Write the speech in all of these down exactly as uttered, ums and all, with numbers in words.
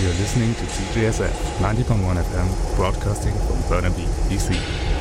You're listening to T J S F ninety point one F M, broadcasting from Burnaby, B C.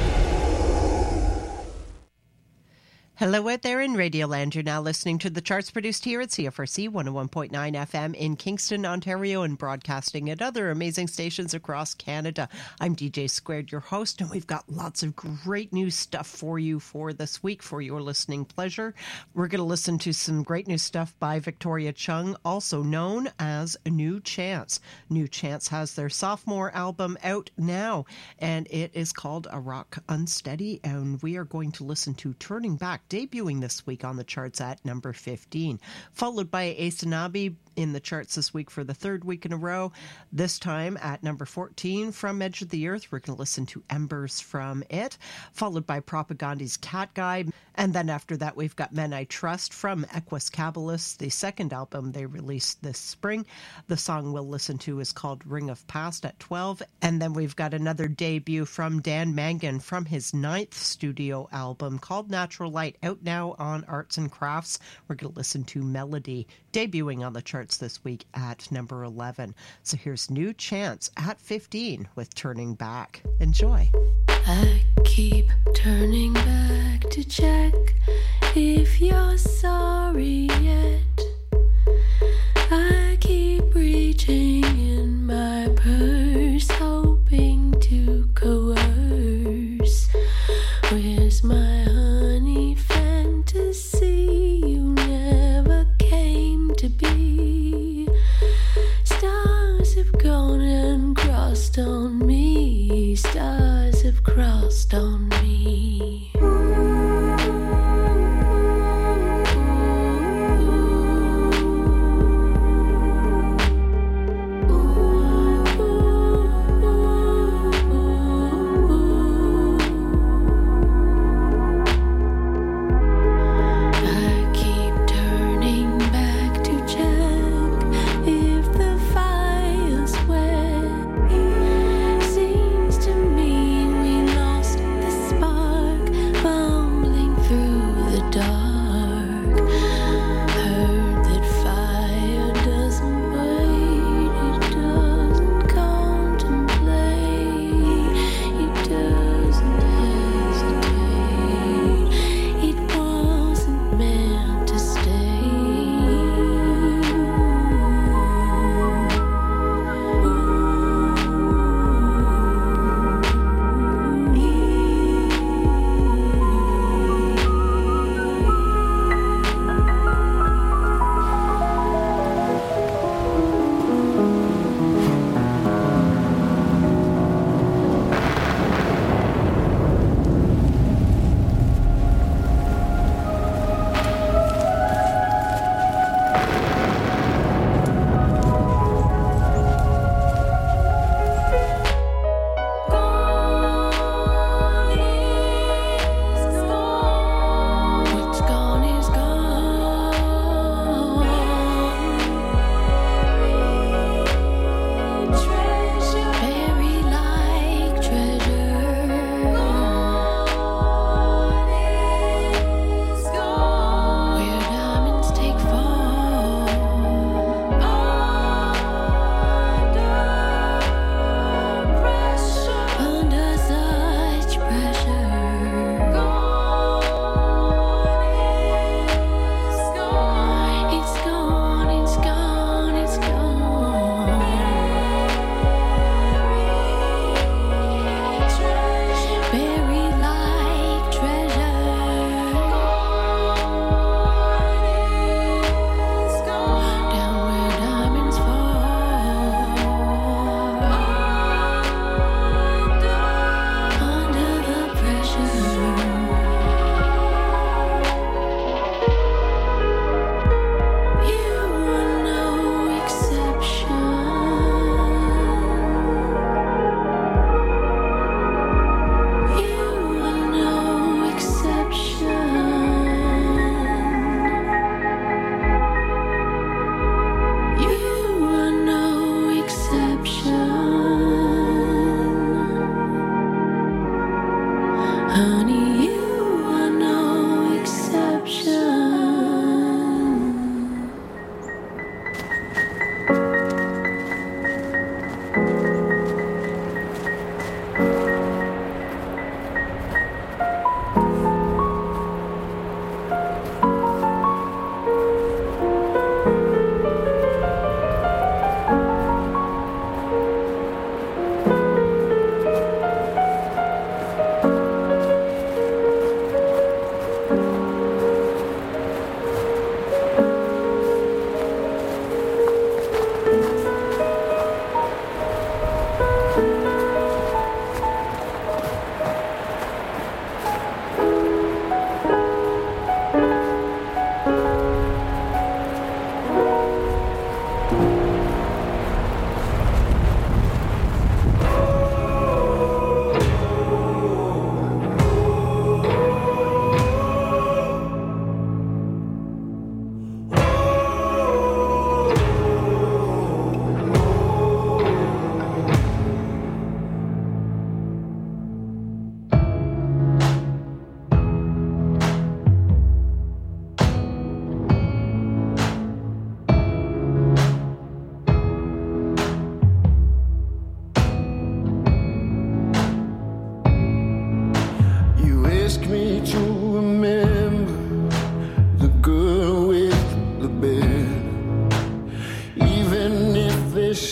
Hello out there in Radioland. You're now listening to the charts produced here at C F R C one oh one point nine F M in Kingston, Ontario, and broadcasting at other amazing stations across Canada. I'm D J Squared, your host, and we've got lots of great new stuff for you for this week for your listening pleasure. We're going to listen to some great new stuff by Victoria Chung, also known as New Chance. New Chance has their sophomore album out now, and it is called A Rock Unsteady, and we are going to listen to Turning Back, debuting this week on the charts at number fifteen, followed by Asanabi in the charts this week for the third week in a row. This time at number fourteen from Edge of the Earth, we're going to listen to Embers from it, followed by Propagandi's Cat Guy. And then after that, we've got Men I Trust from Equus Caballus, the second album they released this spring. The song we'll listen to is called Ring of Past at twelve. And then we've got another debut from Dan Mangan from his ninth studio album called Natural Light, out now on Arts and Crafts. We're going to listen to Melody, debuting on the charts this week at number eleven. So here's New Chance at fifteen with Turning Back. Enjoy. I keep turning back to check if you're sorry yet. I keep reaching in my purse, hoping to coerce. Where's my honey fantasy? You never came to be. Stars have gone and crossed on me. Stars have crossed on me. Seems to me we lost the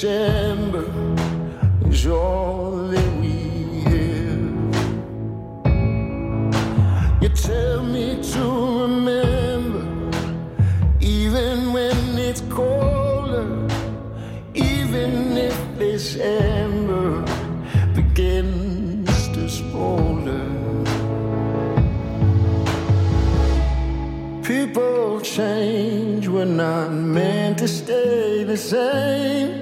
December is all that we have. You tell me to remember, even when it's colder, even if December begins to smolder. People change, we're not meant to stay the same.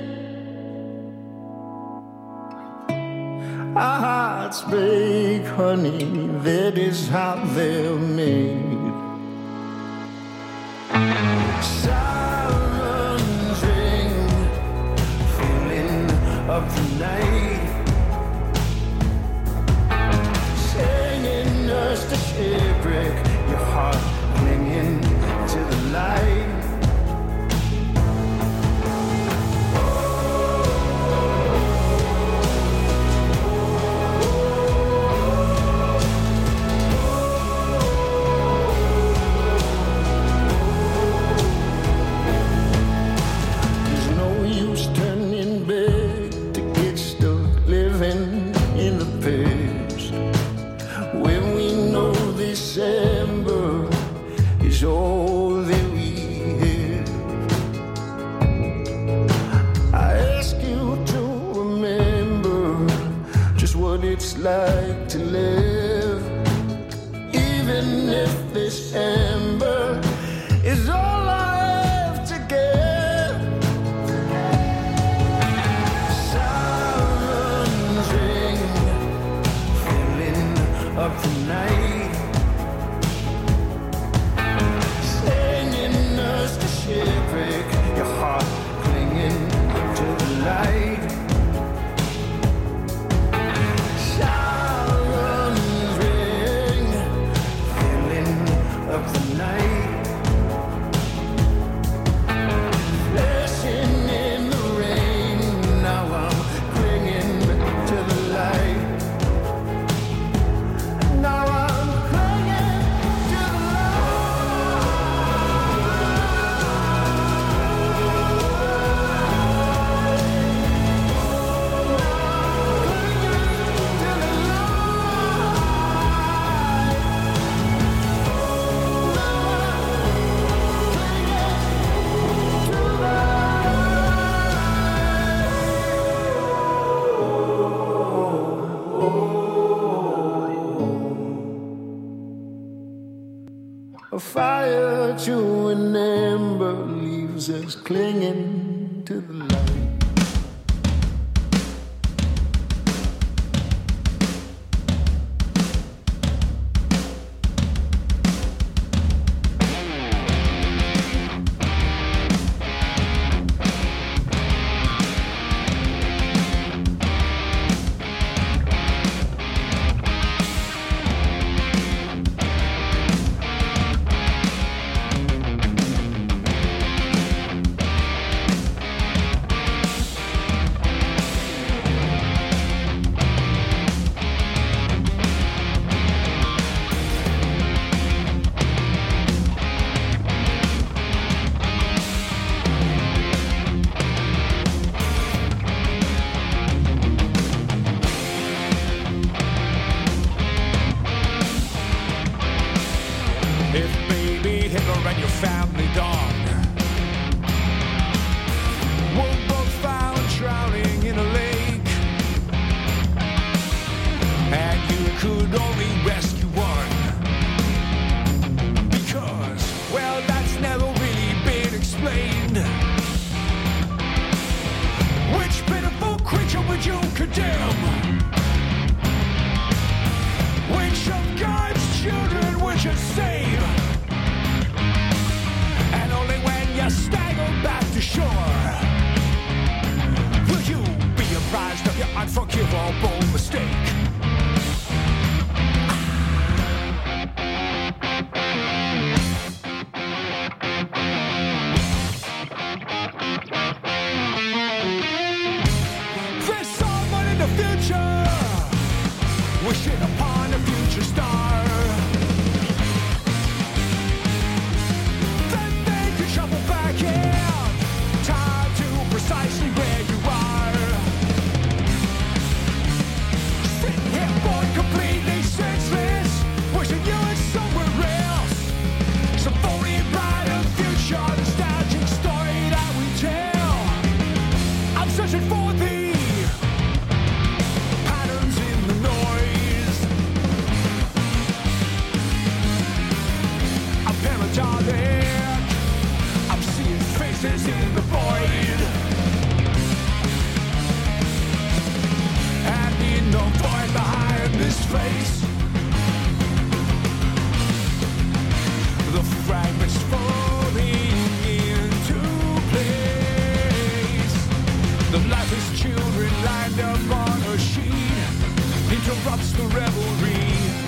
Our hearts break, honey, that is how they're made. Sirens ring, filling up the night, singing us to shipwreck, your heart clinging to the light. All that we have. I ask you to remember just what it's like to live, even if this ember is all I have to give. Sirens ring, filling up the night, shipwreck, your heart clinging to the light. Sirens ring, filling up the night, flashing in the rain. Now I'm clinging to the light. Now I'm a fire to an ember leaves us clinging to the light. Unforgivable mistake. wishing upon a future star. Then they can shuffle back in time to precisely where you are. face. The fragments falling into place. The lifeless children lined up on a sheet interrupts the revelry.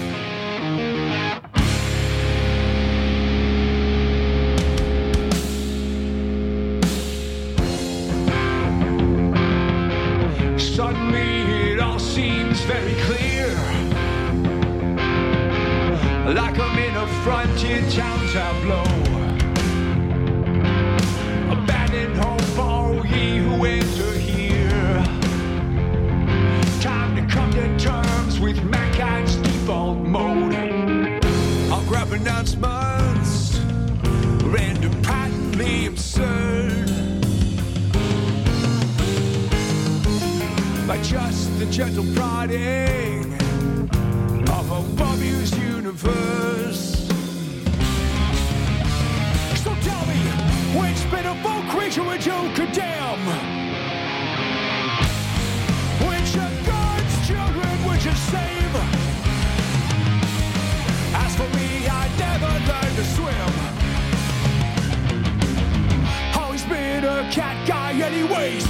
Suddenly it all seems very clear, like I'm in a frontier town tableau. Abandoned home for all ye who enter here. Time to come to terms with mankind's default mode. I'll grab announcements, random, patently absurd, like just the gentle prodding of a Bobby's universe. So tell me, which pitiful creature would you condemn? Which of God's children would you save? As for me, I never learned to swim. Always been a cat guy anyways.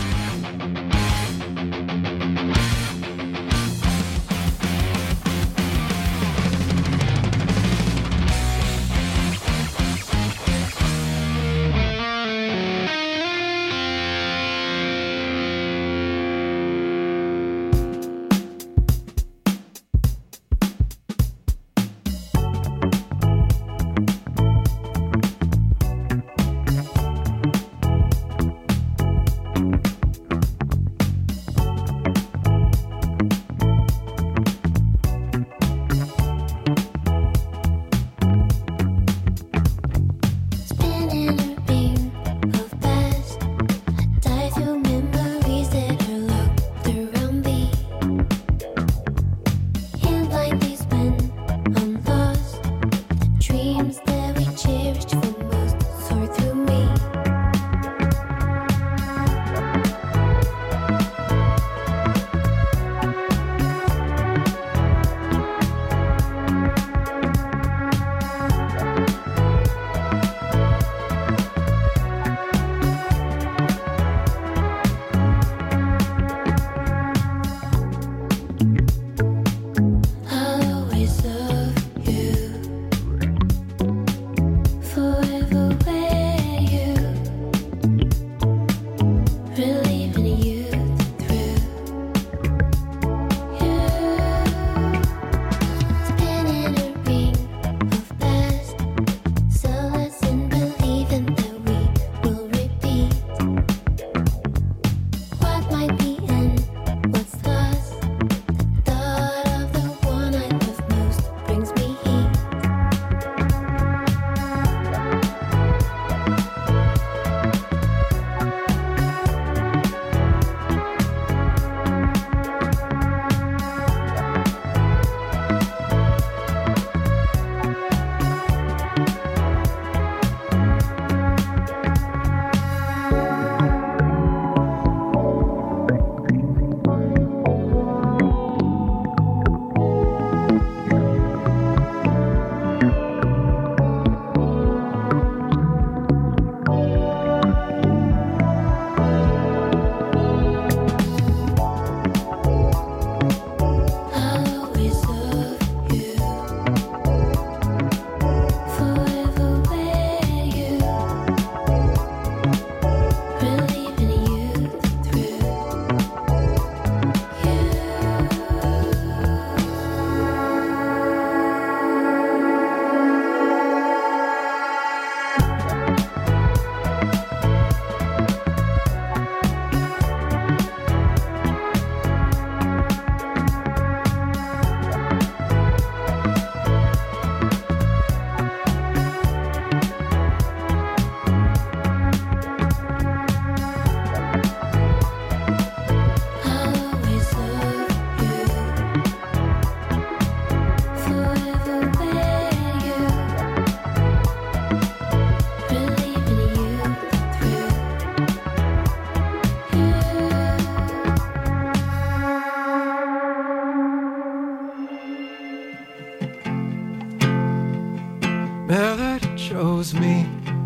chose me,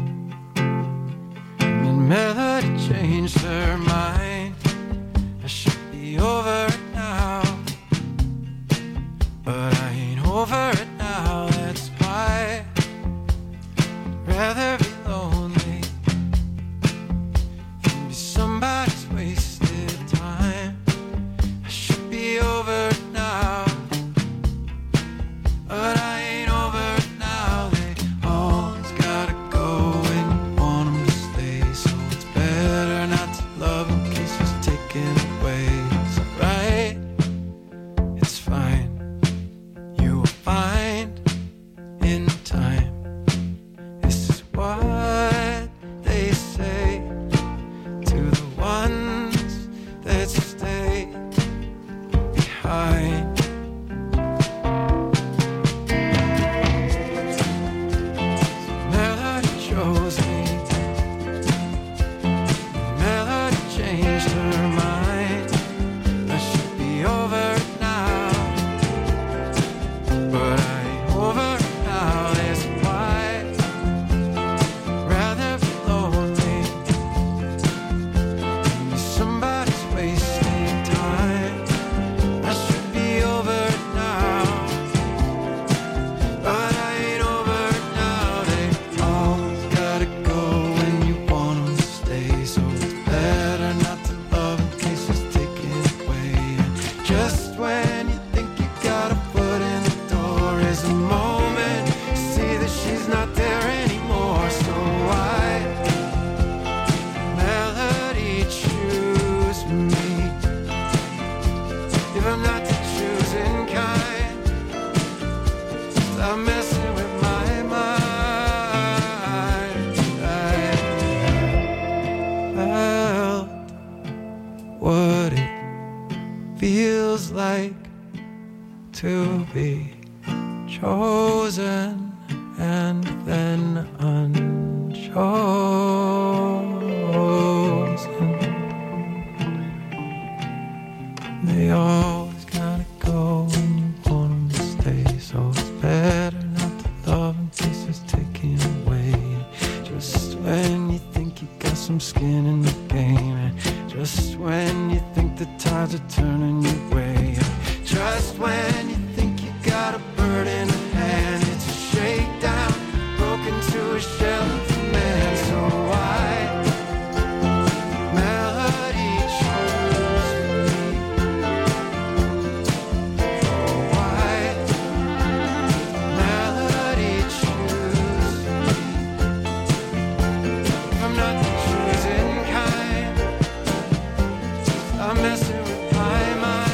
and then Melody changed her mind. I should be over it now, but I ain't over it now. That's why I'd rather be lonely than be somebody's wasted time. I should be over it now, but I ain't over it now. They always gotta go when you want them to stay, so it's better not to love in case it's taken away. It's alright, it's fine, you will find in time. This is what they say to the ones that stay behind. Melody chose me, Melody changed her mind. I should be over it now, but I ain't over it now. That's why I'd rather be lonely than be somebody's wasting time. I should be over it now, but I ain't over it now. They always gotta go when you want them to stay, so it's better not to love in case it's taken away. And just when you think you got a foot in the door is a moment you see that she's not there anymore. So why Melody choose me if I'm not the choosing kind? Stop messing with my mind. I felt what it feels like to be chosen and then unchosen. They always gotta go when you want them to stay, so it's better not to love in case it's taken away. Just when you think you got some skin in the game, and just when you think the tides are turning your way, just when you think you got a bird in hand, it's a shakedown, broken to a shell of a man. So why Melody chose me? Oh, why Melody choose me? If I'm not the choosing kind, I'm messing with my mind.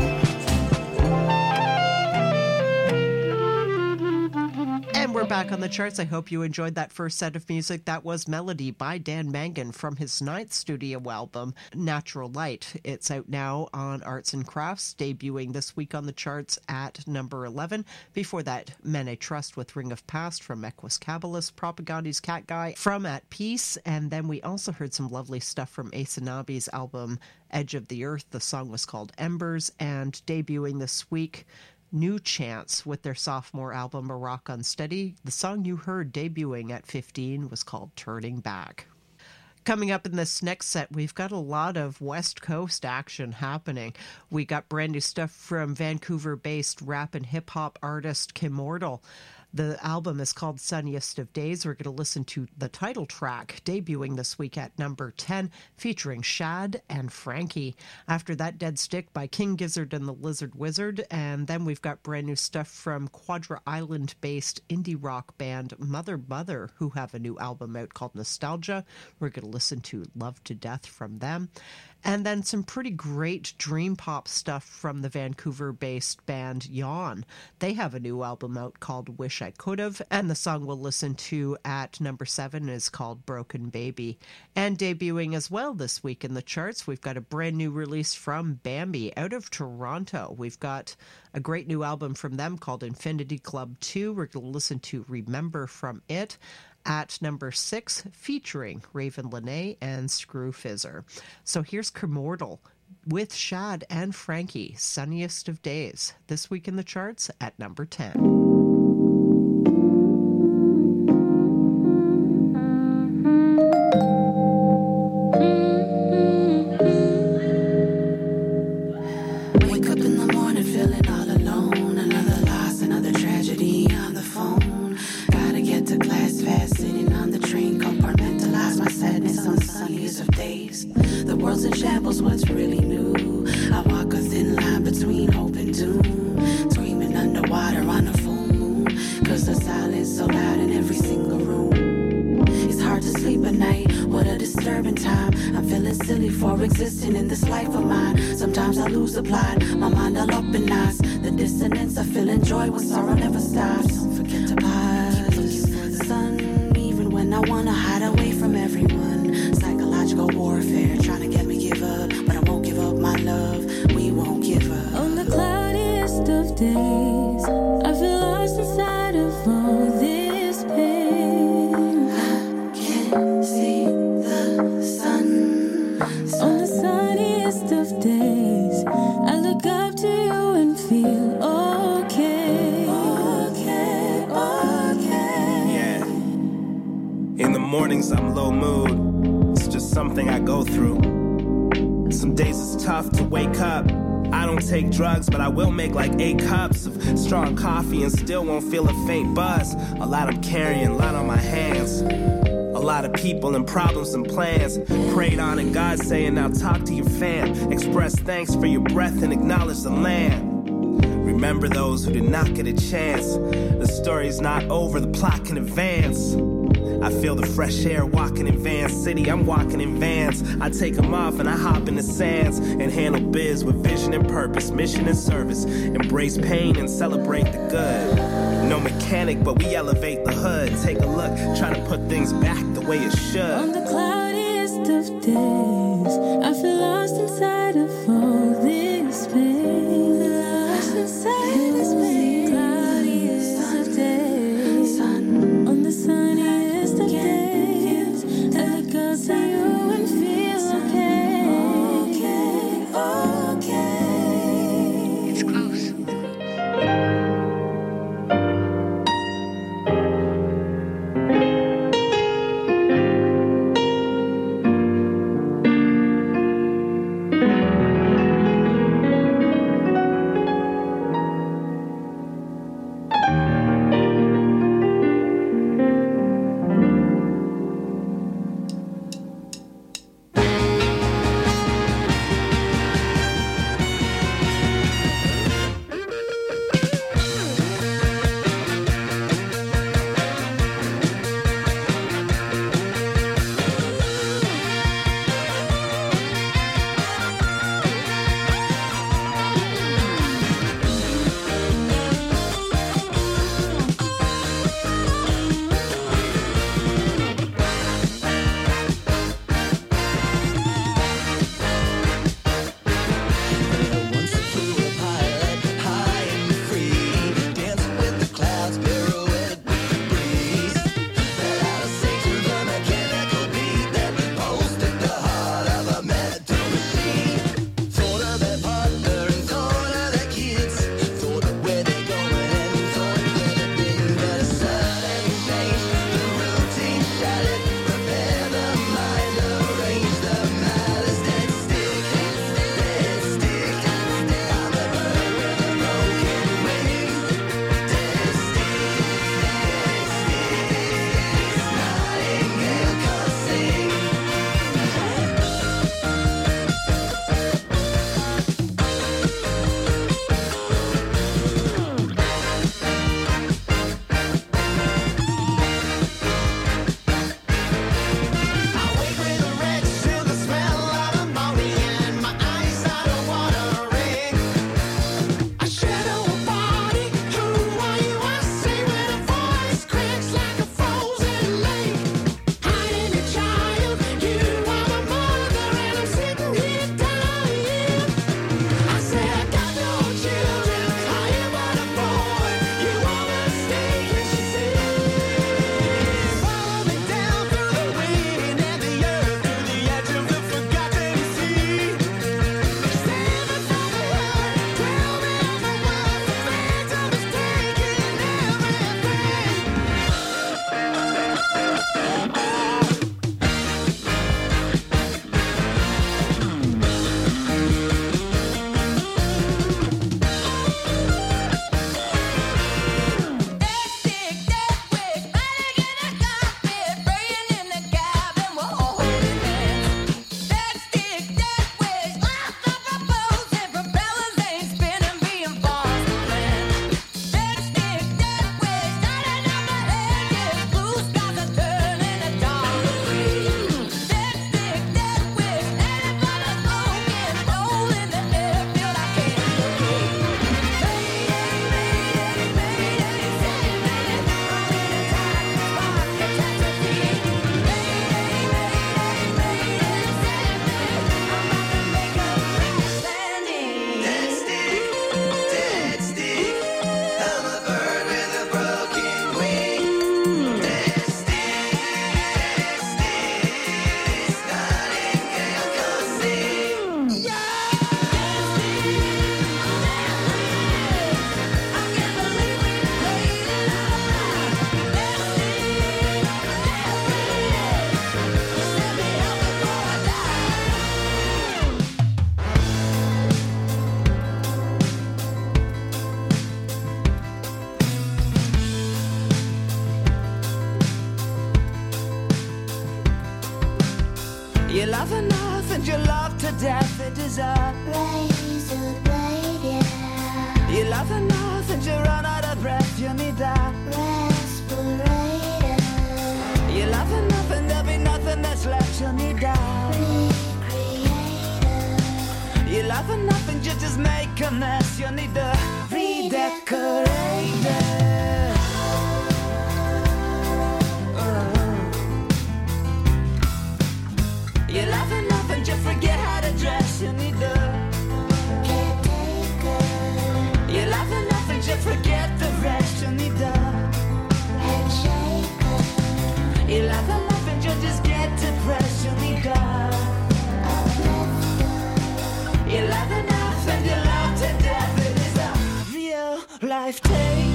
And we're back on the charts. I hope you enjoyed that first set of music. That was Melody by Dan Mangan from his ninth studio album, Natural Light. It's out now on Arts and Crafts, debuting this week on the charts at number eleven. Before that, Men I Trust with Ring of Past from Equus Caballus, Propagandi's Cat Guy from At Peace, and then we also heard some lovely stuff from Asanabi's album Edge of the Earth. The song was called Embers, and debuting this week, New Chance with their sophomore album, A Rock Unsteady. The song you heard debuting at fifteen was called Turning Back. Coming up in this next set, we've got a lot of West Coast action happening. We got brand new stuff from Vancouver-based rap and hip-hop artist Kimmortal. The album is called Sunniest of Days. We're going to listen to the title track, debuting this week at number ten, featuring Shad and Frankie. After that, Dead Stick by King Gizzard and the Lizard Wizard. And then we've got brand new stuff from Quadra Island-based indie rock band Mother Mother, who have a new album out called Nostalgia. We're going to listen to Love to Death from them. And then some pretty great dream pop stuff from the Vancouver-based band Yawn. They have a new album out called Wish I Could've, and the song we'll listen to at number seven is called Broken Baby. And debuting as well this week in the charts, we've got a brand new release from Bambi out of Toronto. We've got a great new album from them called Infinity Club two. We're going to listen to Remember from it. At number six, featuring Raven Lene and Screw Fizzer. So here's Kimmortal with Shad and Frankie, Sunniest of Days, this week in the charts at number ten. do. I walk a thin line between hope and doom, screaming underwater on a full moon, cause the silence so loud in every single room. It's hard to sleep at night, what a disturbing time. I'm feeling silly for existing in this life of mine. Sometimes I lose the plot, my mind all up in knots. The dissonance, I feel in joy when sorrow never stops. Don't forget to pause, keep looking for the sun, even when I wanna hide away from everyone. Psychological warfare, trying to get me give up, but I won't give up my love, we won't give up. On the cloudiest of days, I feel lost inside of all this pain. I can't see the sun. On the sunniest of days, I look up to you and feel okay. Okay, okay. Yeah. In the mornings I'm low mood. It's just something I go through. Some days it's tough to wake up. I don't take drugs, but I will make like eight cups of strong coffee and still won't feel a faint buzz. A lot I'm carrying, a lot on my hands. A lot of people and problems and plans. Prayed on and God saying, now talk to your fam. Express thanks for your breath and acknowledge the land. Remember those who did not get a chance. The story's not over, the plot can advance. I feel the fresh air walking in Van City. I'm walking in vans. I take them off and I hop in the sands and handle biz with vision and purpose, mission and service. Embrace pain and celebrate the good. No mechanic, but we elevate the hood. Take a look, try to put things back the way it should. On the cloudiest of days, I feel lost inside of all this pain. Lost inside this pain. Cloudiest of days, on the sunniest of days, I look up to you and feel okay. Okay, okay. It's close. Okay. death, it is a razor blade, yeah. You laugh enough and you run out of breath, you need a respirator. You laugh enough and there'll be nothing that's left, you need a recreator. You laugh enough and you just make a mess, you need a redecorator. You laugh enough and you forget how to dress, you need a caretaker. You laugh enough and you forget the rest, you need a handshaker. You laugh enough and you just get depressed, you need a uplifter. You laugh enough and you love to death, it is a real life take.